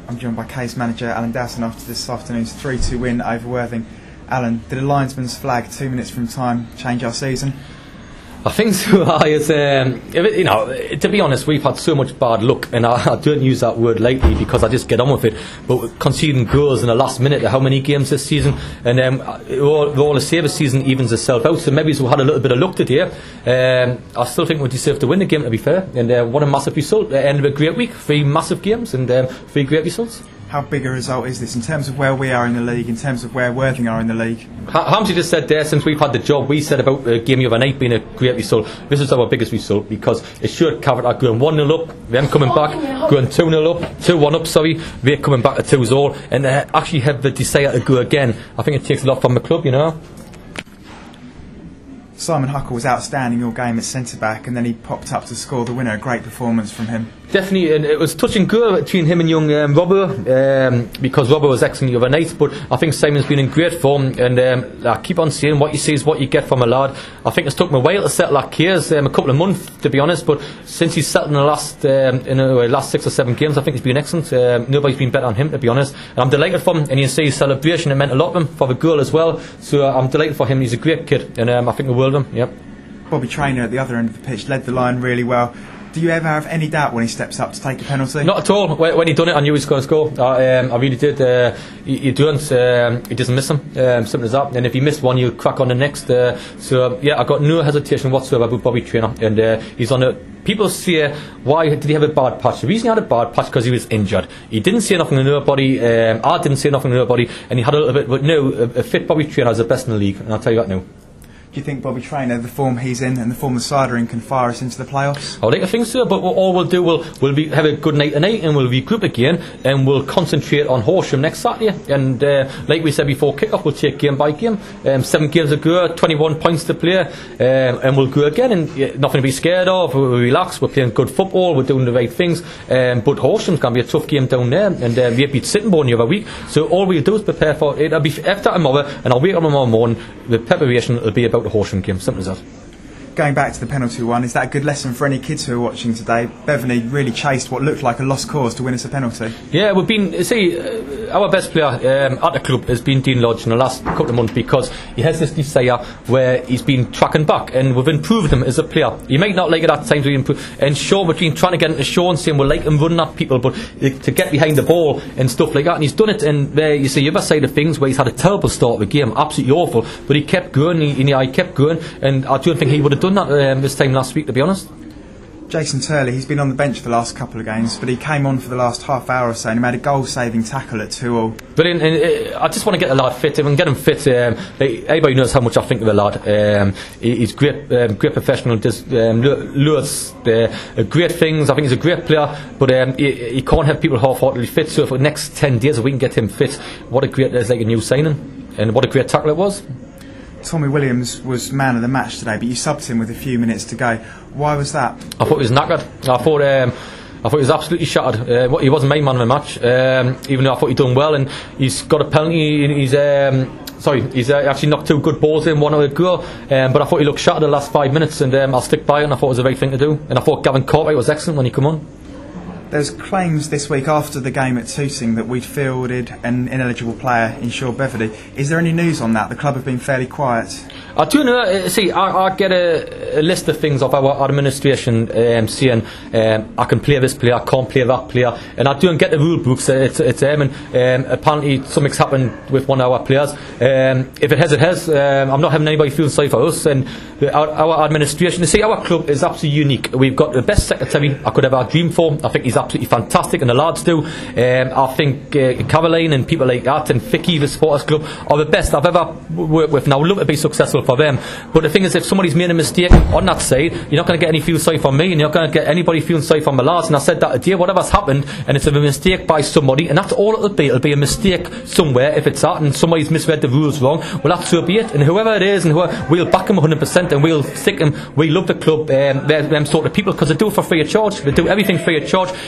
I'm joined by Case manager Alan Dowson after this afternoon's 3-2 win over Worthing. Alan, did a linesman's flag 2 minutes from time change our season? I think so. To be honest, we've had so much bad luck, and I don't use that word lightly because I just get on with it. But conceding goals in the last minute of how many games this season, and all the save season evens itself out. So maybe we had a little bit of luck today. I still think we deserve to win the game, to be fair. And what a massive result! At the end of a great week, 3 massive games and 3 great results. How big a result is this in terms of where we are in the league, in terms of where Worthing are in the league? Hamsey just said there, since we've had the job, we said about the game the other night being a great result. This is our biggest result because it showed Cavett are going 1-0 up, them coming back, going 2-0 up, 2-1 up, sorry, they're coming back to 2-all, and they actually have the desire to go again. I think it takes a lot from the club, you know. Simon Huckle was outstanding all game at centre-back, and then he popped up to score the winner. A great performance from him. Definitely, and it was touch and go between him and young Robbo, because Robbo was excellent the other night, but I think Simon's been in great form, and I keep on saying what you see is what you get from a lad. I think it's took him a while to settle that case, a couple of months to be honest, but since he's settled in the last 6 or 7 games, I think he's been excellent. Nobody's been better on him, to be honest, and I'm delighted for him, and you see his celebration, it meant a lot to him for the goal as well, so I'm delighted for him. He's a great kid, and I think the world of him. Yep. Bobby Traynor at the other end of the pitch led the line really well. Do you ever have any doubt when he steps up to take a penalty? Not at all. When he done it, I knew he was going to score. I really did. He doesn't miss them. Simple as that. And if he missed one, he'll crack on the next. So I got no hesitation whatsoever about Bobby Traynor. And he's on a. People say, why did he have a bad patch? The reason he had a bad patch because he was injured. He didn't say nothing to nobody. I didn't say nothing to nobody, and he had a little bit. But no, a fit Bobby Traynor is the best in the league, and I'll tell you that now. Do you think Bobby Traynor, the form he's in and the form the side are in, can fire us into the playoffs? I like to think so, but all we'll do, we'll have a good night tonight, and we'll regroup again, and we'll concentrate on Horsham next Saturday. And like we said before kick-off, we'll take game by game. 7 games to go, 21 points to play, and we'll go again, and nothing to be scared of. We'll relax, we're playing good football, we're doing the right things. But Horsham's going to be a tough game down there, and we beat Sittingbourne the other week. So all we'll do is prepare for it. It'll be after tomorrow, and I'll wake up tomorrow morning. The preparation will be about the Horsham game, simple as that. Going back to the penalty one, is that a good lesson for any kids who are watching today? Beverley really chased what looked like a lost cause to win us a penalty. Yeah, we've been, our best player at the club has been Dean Lodge in the last couple of months because he has this desire where he's been tracking back, and we've improved him as a player. You might not like it at times, we improve, and Sean, we've been trying to get into Sean saying we like him running at people, but to get behind the ball and stuff like that, and he's done it. And there you see the other side of things where he's had a terrible start of the game, absolutely awful, but he kept going, he kept going, and I don't think he would have done that this time last week, to be honest. Jason Turley, he's been on the bench for the last couple of games, but he came on for the last half hour or so and he made a goal-saving tackle at 2-all. Brilliant, and I just want to get the lad fit. If I can get him fit, everybody knows how much I think of the lad. He's great, great professional, does loads great things. I think he's a great player, but he can't have people half-heartedly fit. So for the next 10 days, if we can get him fit, what a great, it's like a new signing, and what a great tackle it was. Tommy Williams was man of the match today, but you subbed him with a few minutes to go. Why was that? I thought he was knackered. I thought he was absolutely shattered. He wasn't my man of the match, even though I thought he'd done well, and he's got a penalty. He's actually knocked 2 good balls in, one of a goal, but I thought he looked shattered the last 5 minutes, and I'll stick by it, and I thought it was the right thing to do. And I thought Gavin Cartwright was excellent when he came on. There's claims this week after the game at Tooting that we'd fielded an ineligible player in Shaw Beverley. Is there any news on that? The club have been fairly quiet. I do know. See, I get a list of things of our administration saying I can play this player, I can't play that player, and I don't get the rule books. It's and apparently something's happened with one of our players. If it has, it has. I'm not having anybody feel sorry for us, and our administration. You see, our club is absolutely unique. We've got the best secretary I could ever dream for. I think he's absolutely fantastic, and the lads do. I think Caroline and people like that, and Vicky, the supporters club, are the best I've ever worked with, and I would love to be successful for them. But the thing is, if somebody's made a mistake on that side, you're not going to get any feel sorry for me, and you're not going to get anybody feeling sorry for my lads. And I said that today, whatever's happened, and it's a mistake by somebody, and that's all it'll be a mistake somewhere. If it's that and somebody's misread the rules wrong, well, that's so be it. And whoever it is, and we'll back him 100%, and we'll stick him. We love the club, them sort of people, because they do it for free of charge. They do everything free of charge,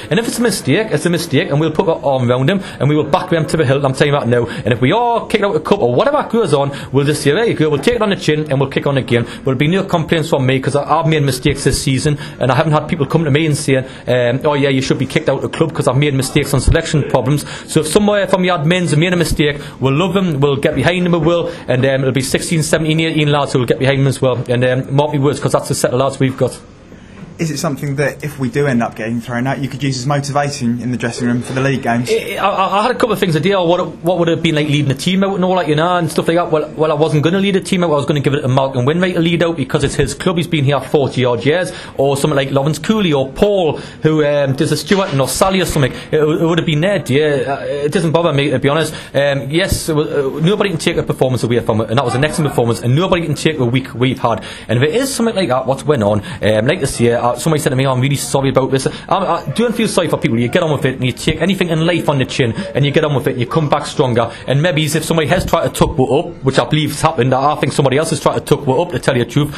And if it's a mistake, it's a mistake, and we'll put our arm around him and we will back them to the hill. I'm telling you that now. And if we are kicked out a cup or whatever goes on, we'll just say, there you go, we'll take it on the chin and we'll kick on again. There'll be no complaints from me, because I've made mistakes this season, and I haven't had people come to me and say, oh yeah, you should be kicked out of the club because I've made mistakes on selection problems. So if somewhere from the admins have made a mistake, we'll love them, we'll get behind them, we will, and it'll be 16, 17, 18 lads who will get behind them as well. And mark me words, because that's the set of lads we've got. Is it something that if we do end up getting thrown out, you could use as motivation in the dressing room for the league games? I had a couple of things idea. What would it have been like leading a team out and all that, and stuff like that. Well, I wasn't going to lead a team out. I was going to give it to Malcolm Winwright to lead out, because it's his club. He's been here 40 odd years. Or someone like Lawrence Cooley or Paul, who does a Stewart or Sally or something. It would have been their idea. It doesn't bother me, to be honest. Yes, nobody can take a performance away from it, and that was an excellent performance, and nobody can take a week we've had. And if it is something like that, what's went on, like this year, somebody said to me, I'm really sorry about this. I don't feel sorry for people. You get on with it, and you take anything in life on the chin, and you get on with it, and you come back stronger. And maybe if somebody has tried to tuck what up, which I believe has happened, I think somebody else has tried to tuck what up, to tell you the truth.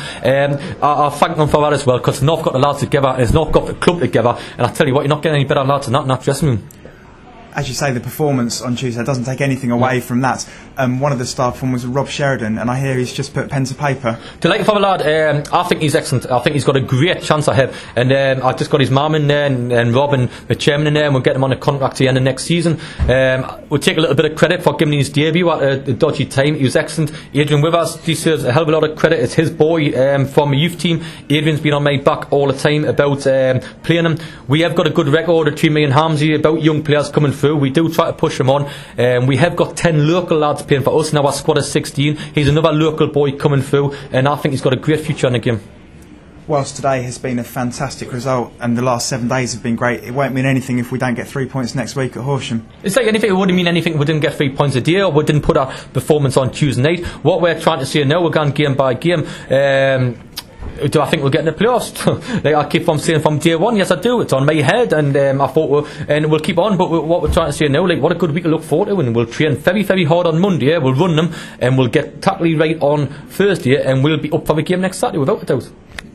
I thank them for that as well, because they've not got the lads together, and it's not got the club together. And I tell you what, you're not getting any better lads than that in that dressing room. As you say, the performance on Tuesday doesn't take anything away from that. One of the star performers was Rob Sheridan, and I hear he's just put pen to paper. Delighted for the lad. I think he's excellent. I think he's got a great chance ahead. And I just got his mum in there, and Rob and the chairman in there, and we'll get him on a contract at the end of next season. We'll take a little bit of credit for giving him his debut at a dodgy time. He was excellent. Adrian Withers deserves a hell of a lot of credit. It's his boy from the youth team. Adrian's been on my back all the time about playing him. We have got a good record between me and Hamzy about young players coming through. We do try to push them on. We have got 10 local lads playing for us. Now our squad is 16. He's another local boy coming through, and I think he's got a great future in the game. Whilst today has been a fantastic result and the last 7 days have been great, it won't mean anything if we don't get 3 points next week at Horsham. It's like anything. It wouldn't mean anything if we didn't get 3 points a day, or we didn't put our performance on Tuesday night. What we're trying to say now, we're going game by game. Do I think we'll get in the playoffs? Like I keep on saying from day one, yes I do. It's on my head, and I thought we'll keep on. But what we're trying to say now, like what a good week to look forward to, and we'll train very, very hard on Monday. We'll run them, and we'll get totally right on Thursday, and we'll be up for the game next Saturday without a doubt.